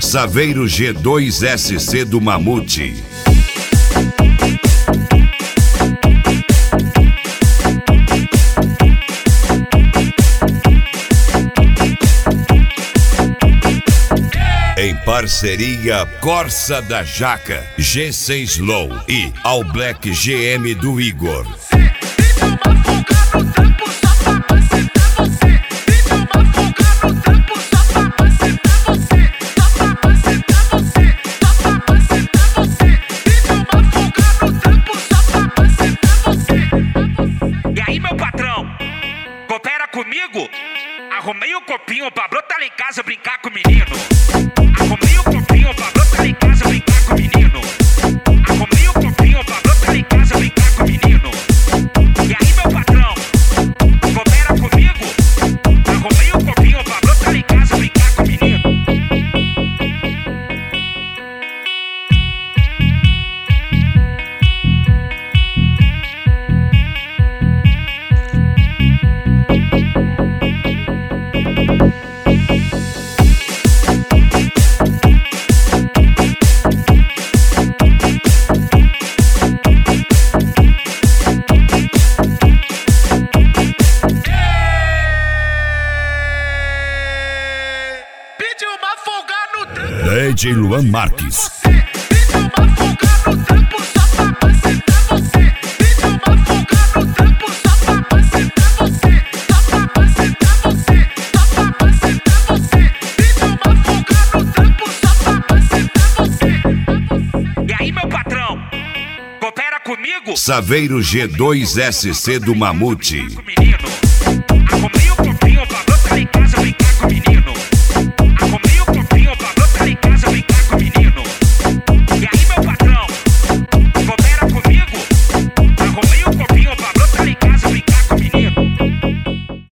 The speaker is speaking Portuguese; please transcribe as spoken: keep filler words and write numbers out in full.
Saveiro G dois S C do Mamute. Em parceria Corsa da Jaca, G seis Low e All Black G M do Igor. E aí, meu patrão, coopera comigo? Arrumei um copinho pra brotar lá em casa brincar com o menino. Arrumei um copinho pra brotar lá em casa brincar com o menino. Arrumei um copinho pra brotar lá em casa brincar com o menino. E aí, meu patrão, coopera comigo? Arrumei um copinho pra brotar lá em casa brincar com o menino. D J Luan Marques. E aí, meu patrão, coopera comigo? Saveiro G dois S C do Mamute. Menino.